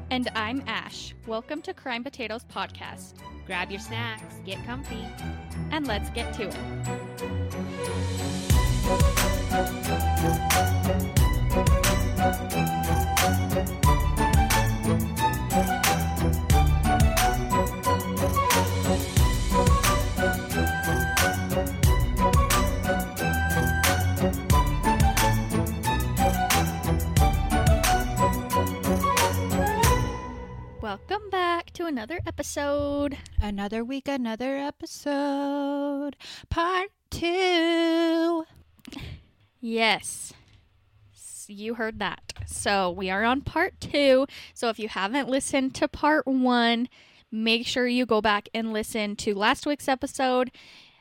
And I'm Ash. Welcome to Crime Potatoes Podcast. Grab your snacks, get comfy, and let's get to it. Welcome back to another episode. Another week, another episode. Part 2. Yes, you heard that. So we are on part 2. So if you haven't listened to part 1, make sure you go back and listen to last week's episode,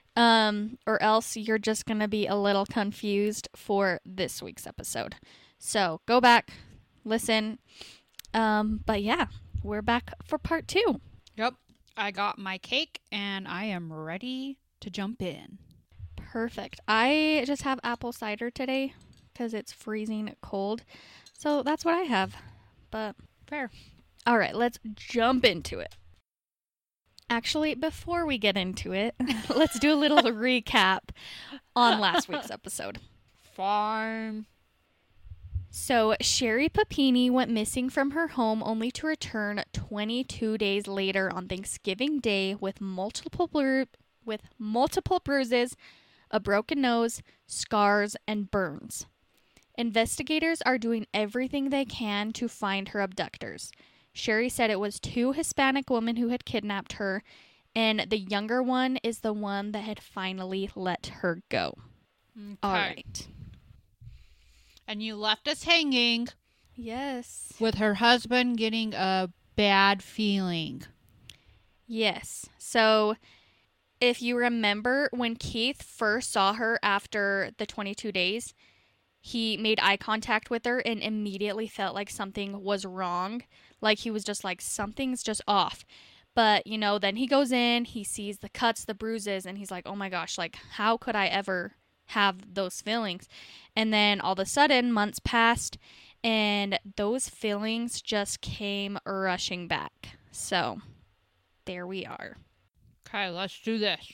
or else you're just going to be a little confused for this week's episode. So go back, listen. But yeah, we're back for part 2. Yep. I got my cake and I am ready to jump in. Perfect. I just have apple cider today because it's freezing cold. So that's what I have. But fair. All right, let's jump into it. Actually, before we get into it, let's do a little recap on last week's episode. Fine. So, Sherry Papini went missing from her home only to return 22 days later on Thanksgiving Day with multiple bruises, a broken nose, scars, and burns. Investigators are doing everything they can to find her abductors. Sherry said it was 2 Hispanic women who had kidnapped her, and the younger one is the one that had finally let her go. Okay. All right. And you left us hanging. Yes. With her husband getting a bad feeling. Yes. So, if you remember, when Keith first saw her after the 22 days, he made eye contact with her and immediately felt like something was wrong. Like he was just like, something's just off. But, then he goes in, he sees the cuts, the bruises, and he's like, oh my gosh, like, how could I ever have those feelings? And then all of a sudden, months passed, and those feelings just came rushing back. So, there we are. Okay, let's do this.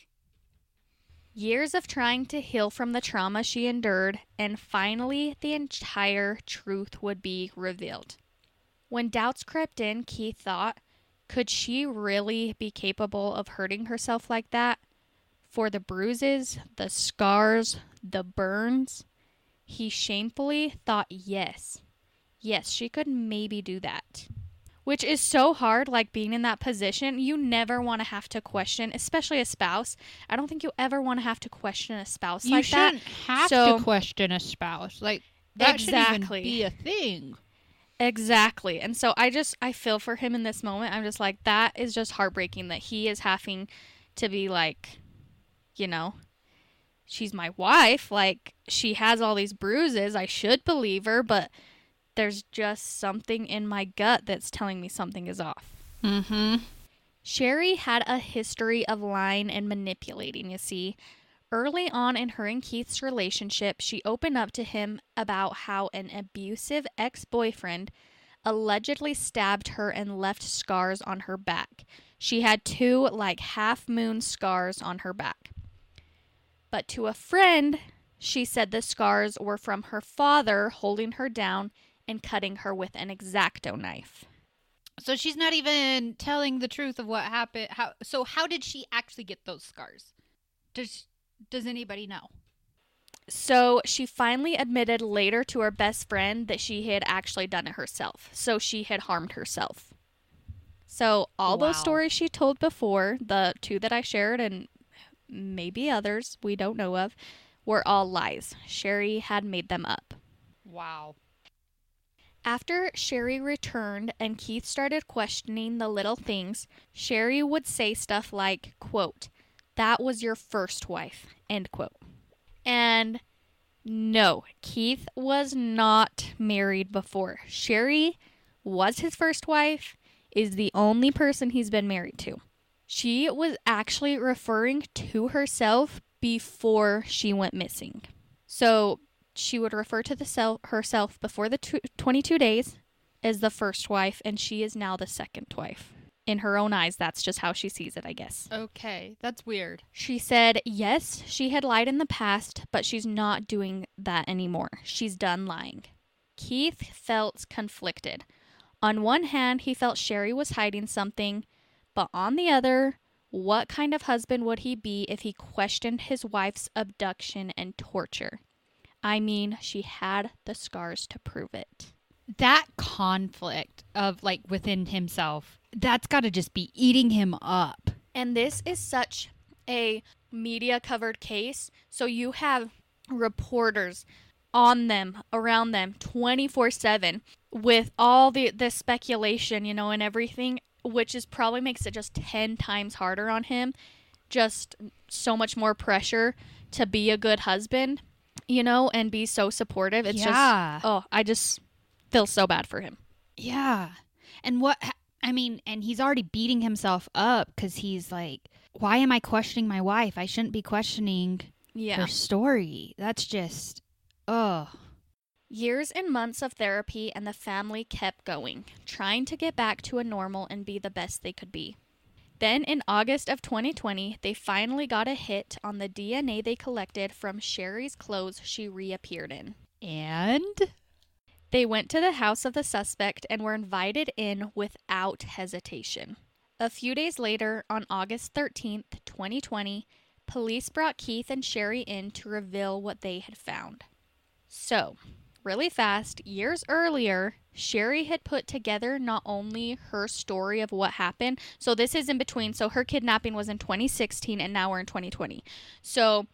Years of trying to heal from the trauma she endured, and finally the entire truth would be revealed. When doubts crept in, Keith thought, could she really be capable of hurting herself like that? For the bruises, the scars, the burns, he shamefully thought yes. Yes, she could maybe do that. Which is so hard, like being in that position. You never want to have to question, especially a spouse. I don't think you ever want to have to question a spouse like that. You shouldn't have to question a spouse. Like, that shouldn't even be a thing. Exactly. And so I feel for him in this moment. I'm just like, that is just heartbreaking that he is having to be like, she's my wife. Like, she has all these bruises. I should believe her, but there's just something in my gut that's telling me something is off. Mm-hmm. Sherry had a history of lying and manipulating, you see. Early on in her and Keith's relationship, she opened up to him about how an abusive ex-boyfriend allegedly stabbed her and left scars on her back. She had 2, half-moon scars on her back. But to a friend, she said the scars were from her father holding her down and cutting her with an X-Acto knife. So she's not even telling the truth of what happened. How did she actually get those scars? Does anybody know? So she finally admitted later to her best friend that she had actually done it herself. So she had harmed herself. So all those stories she told before, the 2 that I shared and maybe others we don't know of, were all lies. Sherry had made them up. Wow. After Sherry returned and Keith started questioning the little things, Sherry would say stuff like, quote, "That was your first wife," end quote. And no, Keith was not married before. Sherry was his first wife, is the only person he's been married to. She was actually referring to herself before she went missing. So she would refer to herself before the 22 days is the first wife, and she is now the second wife. In her own eyes, that's just how she sees it, I guess. Okay, that's weird. She said, yes, she had lied in the past, but she's not doing that anymore. She's done lying. Keith felt conflicted. On one hand, he felt Sherry was hiding something, but on the other, what kind of husband would he be if he questioned his wife's abduction and torture? I mean, she had the scars to prove it. That conflict of like within himself, that's got to just be eating him up. And this is such a media covered case. So you have reporters on them, around them 24/7 with all the speculation, and everything, which is probably makes it just 10 times harder on him. Just so much more pressure to be a good husband, and be so supportive. It's I just feel so bad for him. Yeah. And and he's already beating himself up because he's like, why am I questioning my wife? I shouldn't be questioning her story. That's just, Years and months of therapy, and the family kept going, trying to get back to a normal and be the best they could be. Then in August of 2020, they finally got a hit on the DNA they collected from Sherry's clothes she reappeared in. And they went to the house of the suspect and were invited in without hesitation. A few days later, on August 13th, 2020, police brought Keith and Sherry in to reveal what they had found. So, really fast, years earlier, Sherry had put together not only her story of what happened, so this is in between, so her kidnapping was in 2016 and now we're in 2020. So,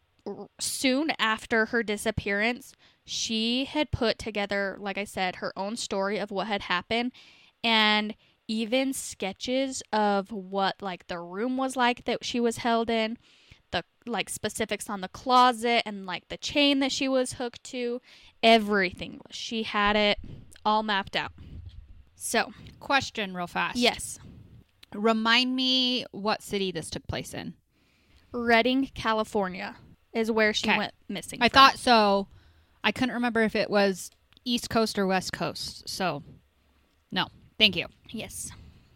soon after her disappearance, she had put together, like I said, her own story of what had happened, and even sketches of what like the room was like that she was held in, the like specifics on the closet and like the chain that she was hooked to, everything. She had it all mapped out. So, question real fast. Yes. Remind me what city this took place in. Redding, California is where she went missing. I thought so. I couldn't remember if it was East Coast or West Coast. So, no. Thank you. Yes.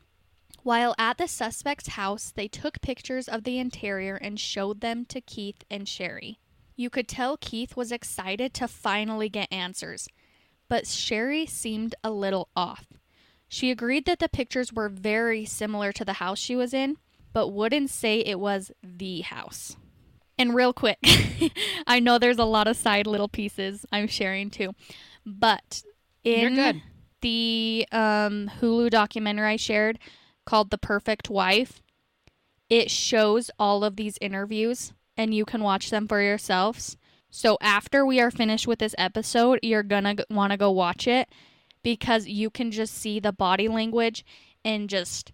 While at the suspect's house, they took pictures of the interior and showed them to Keith and Sherry. You could tell Keith was excited to finally get answers, but Sherry seemed a little off. She agreed that the pictures were very similar to the house she was in, but wouldn't say it was the house. And real quick, I know there's a lot of side little pieces I'm sharing too, but in the Hulu documentary I shared called The Perfect Wife, it shows all of these interviews and you can watch them for yourselves. So after we are finished with this episode, you're gonna want to go watch it because you can just see the body language and just,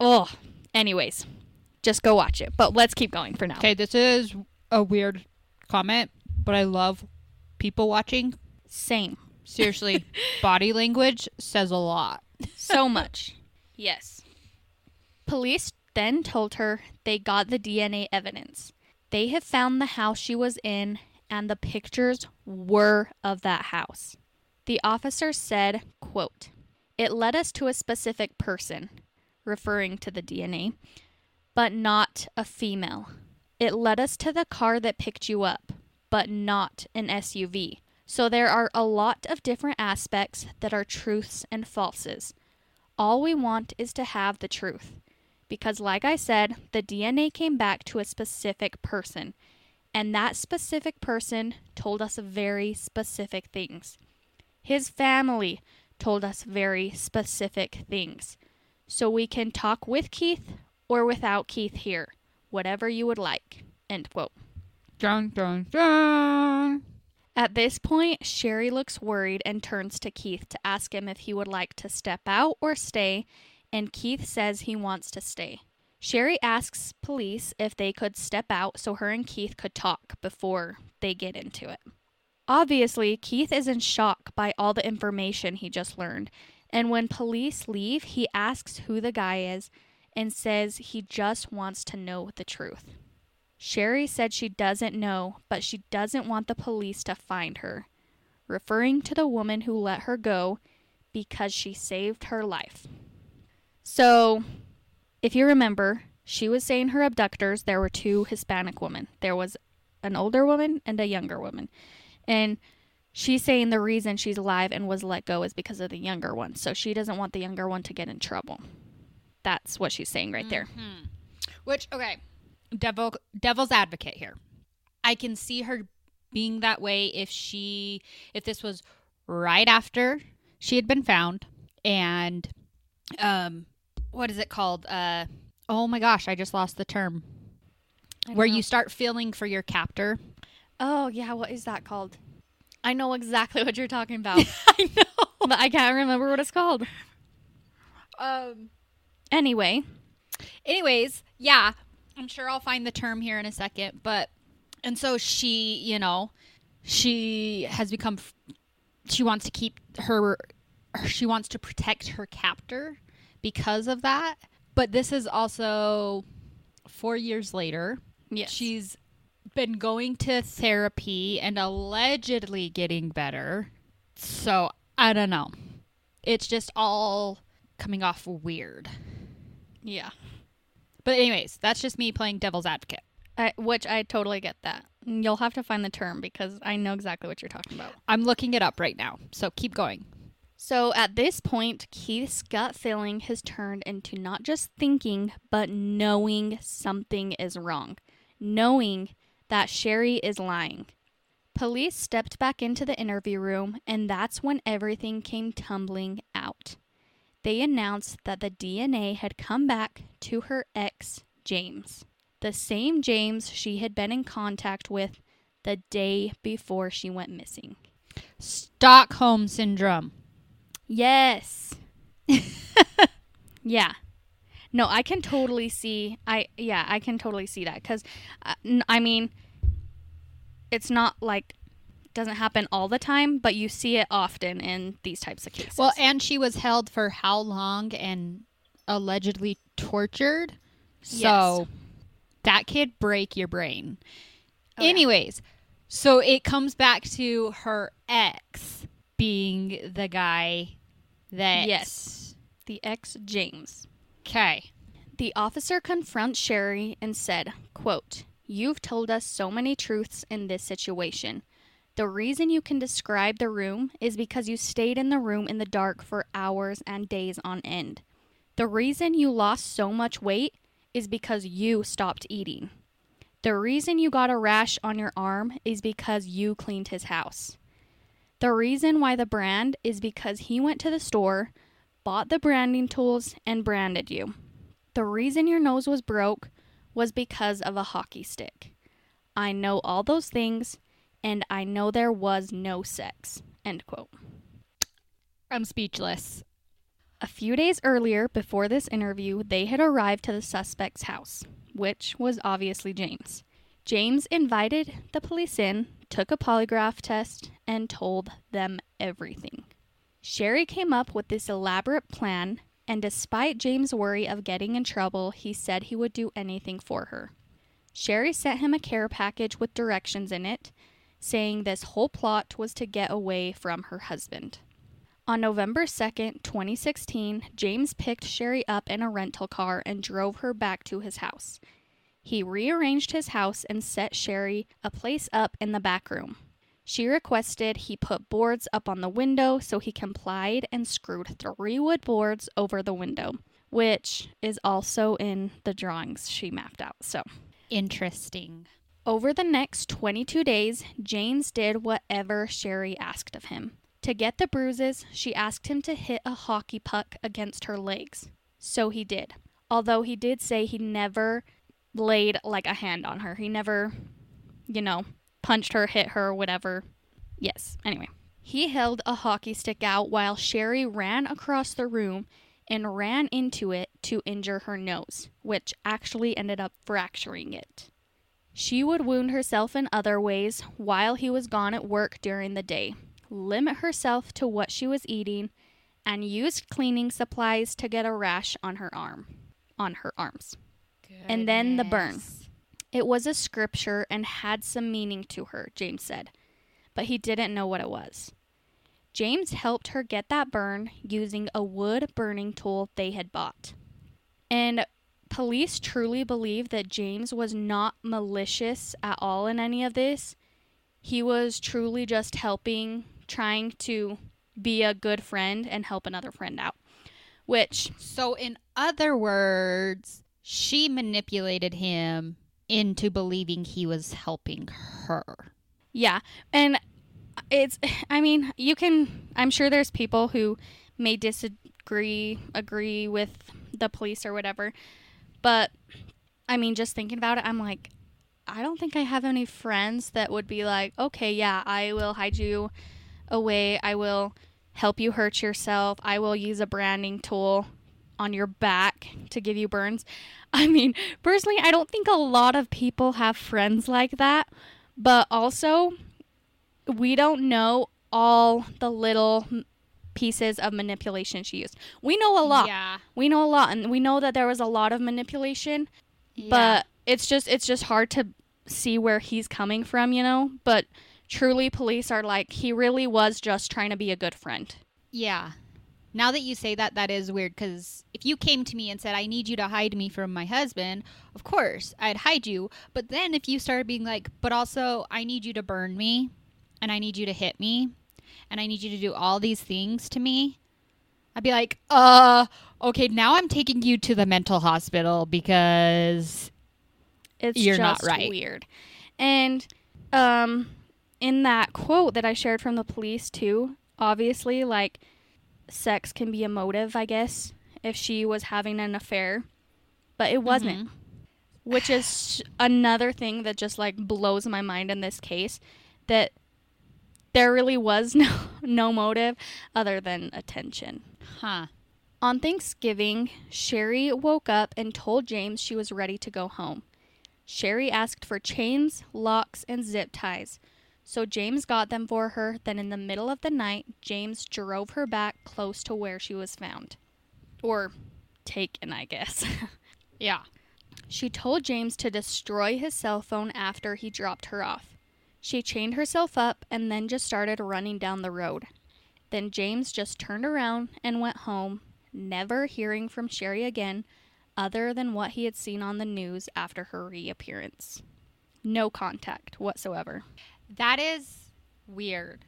anyways, just go watch it. But let's keep going for now. Okay, this is a weird comment, but I love people watching. Same. Seriously, body language says a lot. So much. Yes. Police then told her they got the DNA evidence. They have found the house she was in, and the pictures were of that house. The officer said, quote, "It led us to a specific person," referring to the DNA, "but not a female. It led us to the car that picked you up, but not an SUV. So there are a lot of different aspects that are truths and falses. All we want is to have the truth. Because like I said, the DNA came back to a specific person, and that specific person told us very specific things. His family told us very specific things. So we can talk with Keith or without Keith here. Whatever you would like." End quote. Dun, dun, dun. At this point, Sherry looks worried and turns to Keith to ask him if he would like to step out or stay, and Keith says he wants to stay. Sherry asks police if they could step out so her and Keith could talk before they get into it. Obviously, Keith is in shock by all the information he just learned, and when police leave, he asks who the guy is and says he just wants to know the truth. Sherry said she doesn't know, but she doesn't want the police to find her. Referring to the woman who let her go, because she saved her life. So, if you remember, she was saying her abductors, there were 2 Hispanic women. There was an older woman and a younger woman. And she's saying the reason she's alive and was let go is because of the younger one. So she doesn't want the younger one to get in trouble. That's what she's saying right there. Which, okay, devil's advocate here. I can see her being that way if this was right after she had been found and, what is it called? Oh my gosh, I just lost the term. Where you start feeling for your captor. Oh, yeah, what is that called? I know exactly what you're talking about. I know. But I can't remember what it's called. Anyways, yeah, I'm sure I'll find the term here in a second. And so she, she has become, she wants to protect her captor because of that. But this is also 4 years later. Yes. She's been going to therapy and allegedly getting better. So, I don't know. It's just all coming off weird. Yeah. But anyways, that's just me playing devil's advocate. Which I totally get that. You'll have to find the term because I know exactly what you're talking about. I'm looking it up right now. So, keep going. So at this point, Keith's gut feeling has turned into not just thinking, but knowing something is wrong. Knowing that Sherry is lying. Police stepped back into the interview room, and that's when everything came tumbling out. They announced that the DNA had come back to her ex, James. The same James she had been in contact with the day before she went missing. Stockholm Syndrome. Yes. Yeah. No, I can totally see. I can totally see that because, I mean, it's not like it doesn't happen all the time, but you see it often in these types of cases. Well, and she was held for how long and allegedly tortured? So that could break your brain. Oh, anyways, so it comes back to her ex being the guy that... Yes, the ex James. Okay. The officer confronts Sherry and said, quote, "You've told us so many truths in this situation. The reason you can describe the room is because you stayed in the room in the dark for hours and days on end. The reason you lost so much weight is because you stopped eating. The reason you got a rash on your arm is because you cleaned his house. The reason why the brand is because he went to the store, bought the branding tools, and branded you. The reason your nose was broke was because of a hockey stick. I know all those things, and I know there was no sex." End quote. I'm speechless. A few days earlier, before this interview, they had arrived to the suspect's house, which was obviously James. James invited the police in, took a polygraph test, and told them everything. Sherry came up with this elaborate plan, and despite James' worry of getting in trouble, he said he would do anything for her. Sherry sent him a care package with directions in it, saying this whole plot was to get away from her husband. On November 2nd, 2016, James picked Sherry up in a rental car and drove her back to his house. He rearranged his house and set Sherry a place up in the back room. She requested he put boards up on the window, so he complied and screwed 3 wood boards over the window, which is also in the drawings she mapped out. So interesting. Over the next 22 days, James did whatever Sherry asked of him. To get the bruises, she asked him to hit a hockey puck against her legs. So he did. Although he did say he never laid like a hand on her. He never, punched her, hit her, whatever. Yes, anyway. He held a hockey stick out while Sherry ran across the room and ran into it to injure her nose, which actually ended up fracturing it. She would wound herself in other ways while he was gone at work during the day, limit herself to what she was eating, and used cleaning supplies to get a rash on her arms. Goodness. And then the burn. It was a scripture and had some meaning to her, James said, but he didn't know what it was. James helped her get that burn using a wood burning tool they had bought. And police truly believe that James was not malicious at all in any of this. He was truly just helping, trying to be a good friend and help another friend out. So in other words, she manipulated him into believing he was helping her. Yeah. And I'm sure there's people who may agree with the police or whatever. But, just thinking about it, I'm like, I don't think I have any friends that would be like, okay, yeah, I will hide you away. I will help you hurt yourself. I will use a branding tool on your back to give you burns. Personally, I don't think a lot of people have friends like that. But also, we don't know all the little pieces of manipulation she used. We know a lot. Yeah. We know a lot, and we know that there was a lot of manipulation. Yeah. But it's just hard to see where he's coming from, But truly, police are like, he really was just trying to be a good friend. Yeah. Now that you say that, that is weird, because if you came to me and said, I need you to hide me from my husband, of course, I'd hide you. But then if you started being like, but also, I need you to burn me, and I need you to hit me, and I need you to do all these things to me, I'd be like, okay, now I'm taking you to the mental hospital because you're not right. Weird. And in that quote that I shared from the police too, obviously, like, sex can be a motive, I guess, if she was having an affair, but it wasn't. Which is another thing that just like blows my mind in this case, that there really was no motive other than attention. On Thanksgiving, Sherry woke up and told James she was ready to go home. Sherry asked for chains, locks, and zip ties. So James got them for her. Then in the middle of the night, James drove her back close to where she was found. Or taken, I guess. Yeah. She told James to destroy his cell phone after he dropped her off. She chained herself up and then just started running down the road. Then James just turned around and went home, never hearing from Sherry again, other than what he had seen on the news after her reappearance. No contact whatsoever. That is weird.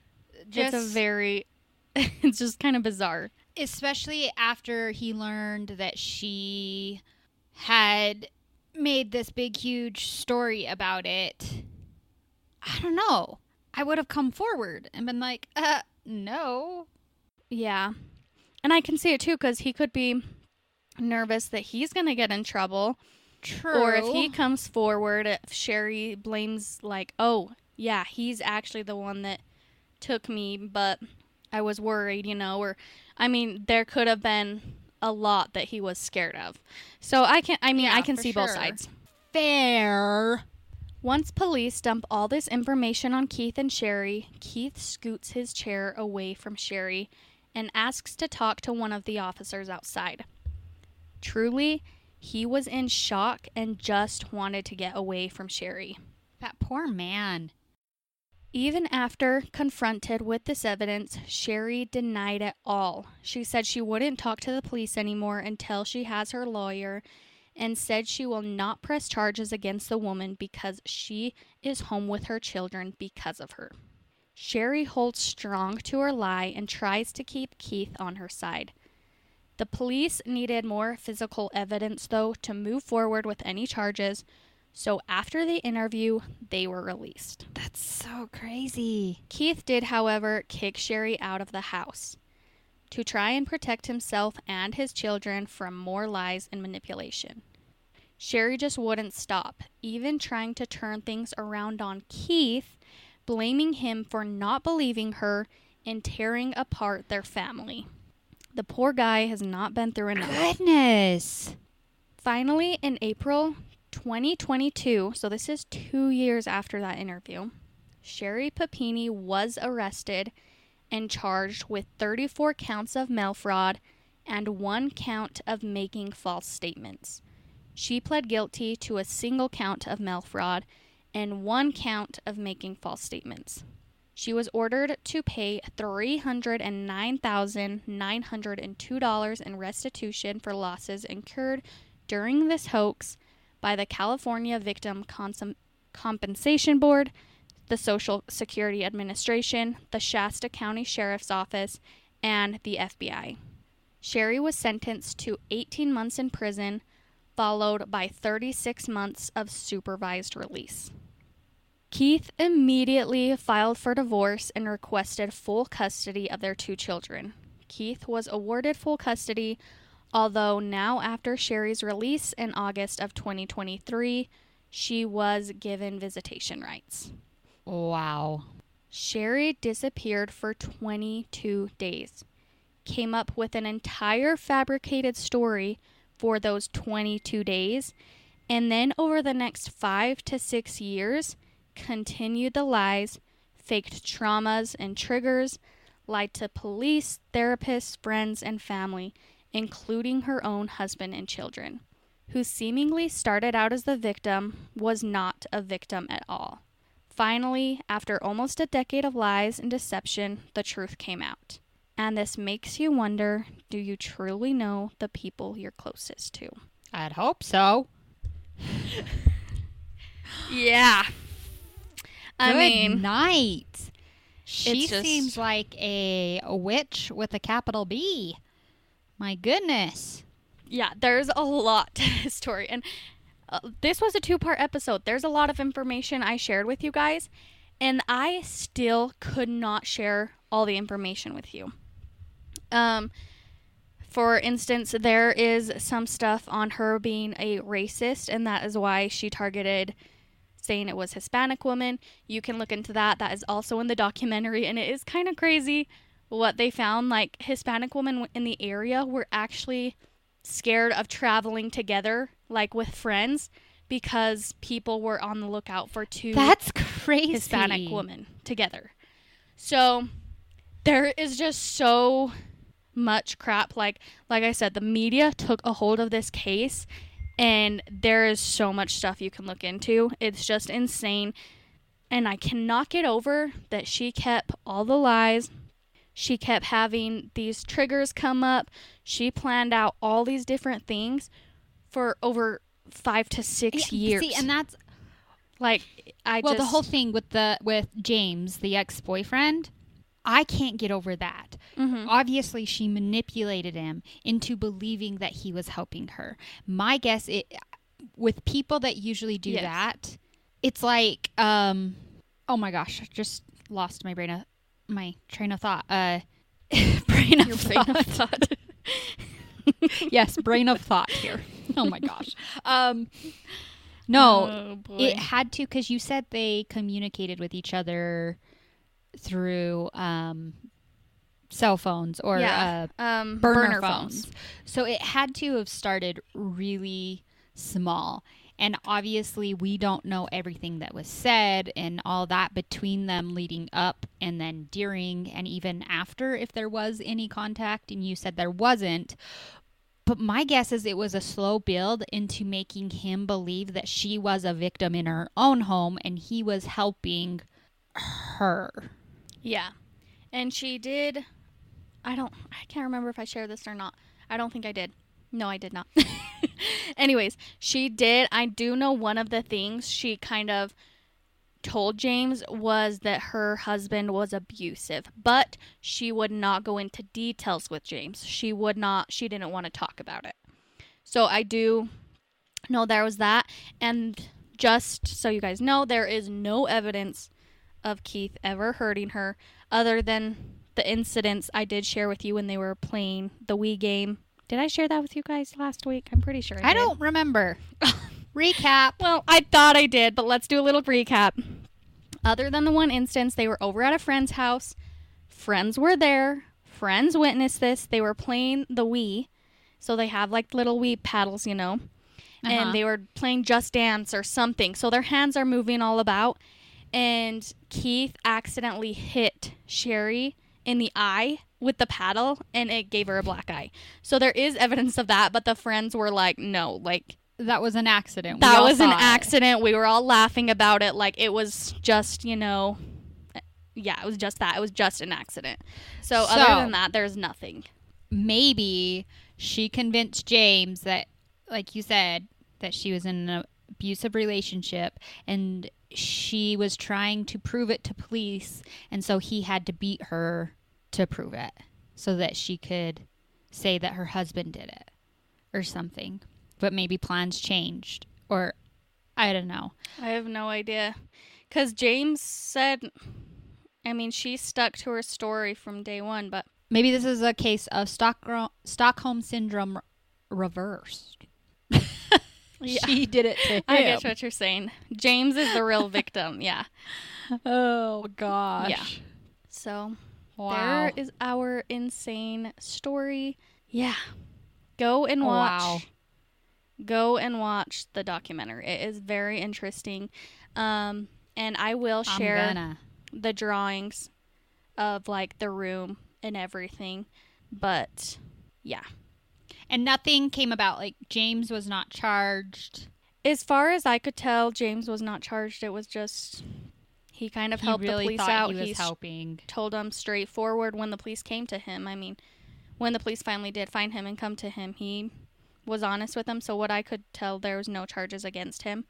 It's just kind of bizarre. Especially after he learned that she had made this big, huge story about it. I don't know. I would have come forward and been like, no. Yeah. And I can see it too, because he could be nervous that he's going to get in trouble. True. Or if he comes forward, if Sherry blames, like, oh, yeah, he's actually the one that took me, but I was worried, or, there could have been a lot that he was scared of. So I can see both sides. Fair. Once police dump all this information on Keith and Sherry, Keith scoots his chair away from Sherry and asks to talk to one of the officers outside. Truly, he was in shock and just wanted to get away from Sherry. That poor man. Even after confronted with this evidence, Sherry denied it all. She said she wouldn't talk to the police anymore until she has her lawyer, and said she will not press charges against the woman because she is home with her children because of her. Sherry holds strong to her lie and tries to keep Keith on her side. The police needed more physical evidence, though, to move forward with any charges, so after the interview, they were released. That's so crazy. Keith did, however, kick Sherry out of the house to try and protect himself and his children from more lies and manipulation. Sherry just wouldn't stop, even trying to turn things around on Keith, blaming him for not believing her and tearing apart their family. The poor guy has not been through enough. Goodness. Finally, in April 2022, so this is 2 years after that interview, Sherry Papini was arrested and charged with 34 counts of mail fraud and 1 count of making false statements. She pled guilty to a single count of mail fraud and 1 count of making false statements. She was ordered to pay $309,902 in restitution for losses incurred during this hoax by the California Victim Compensation Board, the Social Security Administration, the Shasta County Sheriff's Office, and the FBI. Sherry was sentenced to 18 months in prison, followed by 36 months of supervised release. Keith immediately filed for divorce and requested full custody of their 2 children. Keith was awarded full custody, although now after Sherry's release in August of 2023, she was given visitation rights. Wow. Sherry disappeared for 22 days, came up with an entire fabricated story for those 22 days, and then over the next 5 to 6 years, continued the lies, faked traumas and triggers, lied to police, therapists, friends, and family, including her own husband and children, who seemingly started out as the victim, was not a victim at all. Finally, after almost a decade of lies and deception, the truth came out. And this makes you wonder, do you truly know the people you're closest to? I'd hope so. Yeah. Good night. She it's just- seems like a witch with a capital B. My goodness. Yeah, there's a lot to this story. And this was a 2-part episode. There's a lot of information I shared with you guys, and I still could not share all the information with you. For instance, there is some stuff on her being a racist, and that is why she targeted saying it was Hispanic women. You can look into that. That is also in the documentary, and it is kind of crazy what they found. Like, Hispanic women in the area were actually scared of traveling together, like with friends, because people were on the lookout for 2 That's crazy. Hispanic women together. So there is just so much crap. Like I said, the media took a hold of this case, and there is so much stuff you can look into. It's just insane. And I cannot get over that she kept all the lies. She kept having these triggers come up. She planned out all these different things for over 5 to 6 years. See, and that's like, the whole thing with James, the ex-boyfriend. I can't get over that. Mm-hmm. Obviously, she manipulated him into believing that he was helping her. My guess, with people that usually do that, it's like, oh my gosh, I just lost my train of thought. Brain of thought. Yes, brain of thought here. Oh my gosh. No, it had to, because you said they communicated with each other through cell phones or burner phones. So it had to have started really small. And obviously we don't know everything that was said and all that between them leading up and then during and even after, if there was any contact, and you said there wasn't. But my guess is it was a slow build into making him believe that she was a victim in her own home and he was helping her. Yeah. And she did, I can't remember if I shared this or not. I don't think I did. No, I did not. Anyways, she did. I do know one of the things she kind of told James was that her husband was abusive, but she would not go into details with James. She didn't want to talk about it. So I do know there was that. And just so you guys know, there is no evidence of Keith ever hurting her other than the incidents I did share with you when they were playing the Wii game. Did I share that with you guys last week? I'm pretty sure I did. don't remember. Recap. Well, I thought I did, but let's do a little recap. Other than the one instance, they were over at a friend's house. Friends were there. Friends witnessed this. They were playing the Wii. So they have like little Wii paddles, you know. And they were playing Just Dance or something. So their hands are moving all about. And Keith accidentally hit Sherry in the eye with the paddle, and it gave her a black eye. So there is evidence of that, but the friends were like, no, like, that was an accident. That was an accident. We were all laughing about it. Like, it was just, you know, yeah, it was just that. It was just an accident. So other than that, there's nothing. Maybe she convinced James that, like you said, that she was in an abusive relationship and she was trying to prove it to police, and so he had to beat her to prove it so that she could say that her husband did it or something. But maybe plans changed, or I don't know. I have no idea. Because James said, I mean, she stuck to her story from day one, but maybe this is a case of Stockholm Syndrome reversed. yeah. She did it to him. I get what you're saying. James is the real victim. Yeah. Oh, gosh. Yeah. So Wow. there is our insane story. Yeah. Go and watch. Wow. Go and watch the documentary. It is very interesting. And I will share the drawings of like the room and everything. But yeah. And nothing came about. Like, James was not charged. As far as I could tell, James was not charged. It was just he kind of helped the police out. He was helping. Told them straightforward when the police came to him. I mean, when the police finally did find him and come to him, he was honest with them. So what I could tell, there was no charges against him.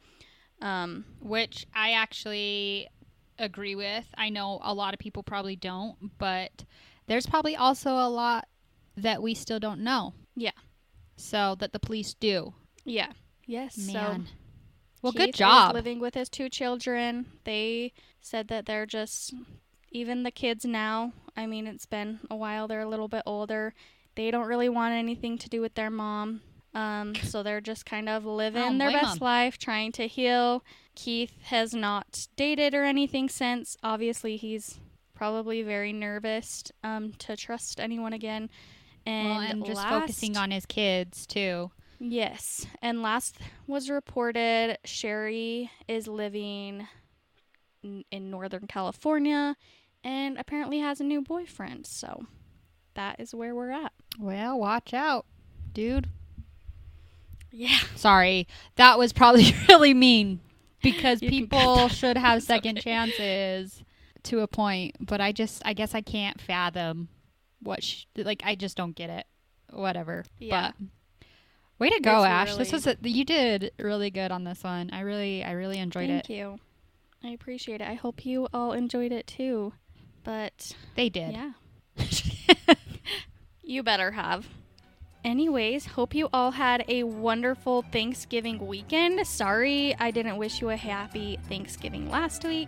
Which I actually agree with. I know a lot of people probably don't, but there's probably also a lot that we still don't know. Yeah. So that the police do. Yeah. Yes. Man. So well, Keith good job. is living with his 2 children. They said that they're just, even the kids now, I mean, it's been a while. They're a little bit older. They don't really want anything to do with their mom. So they're just kind of living their best life, trying to heal. Keith has not dated or anything since. Obviously, he's probably very nervous to trust anyone again. And just focusing on his kids, too. Yes. And last was reported, Sherry is living in Northern California and apparently has a new boyfriend. So that is where we're at. Well, watch out, dude. Yeah. Sorry. That was probably really mean because people should have It's second okay. chances to a point. But I guess I can't fathom what I just don't get it. Whatever. Yeah. But way to go, It's Ash. This really- was you did really good on this one. I really enjoyed it. Thank you. I appreciate it. I hope you all enjoyed it too. But They did. yeah. You better have. Anyways, hope you all had a wonderful Thanksgiving weekend. Sorry I didn't wish you a happy Thanksgiving last week.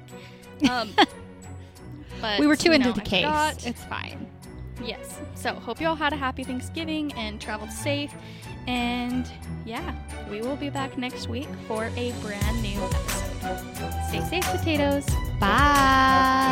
But We were too into I the case. forgot. It's fine. Yes. So hope you all had a happy Thanksgiving and traveled safe. And yeah, we will be back next week for a brand new episode. Stay safe, potatoes. Bye.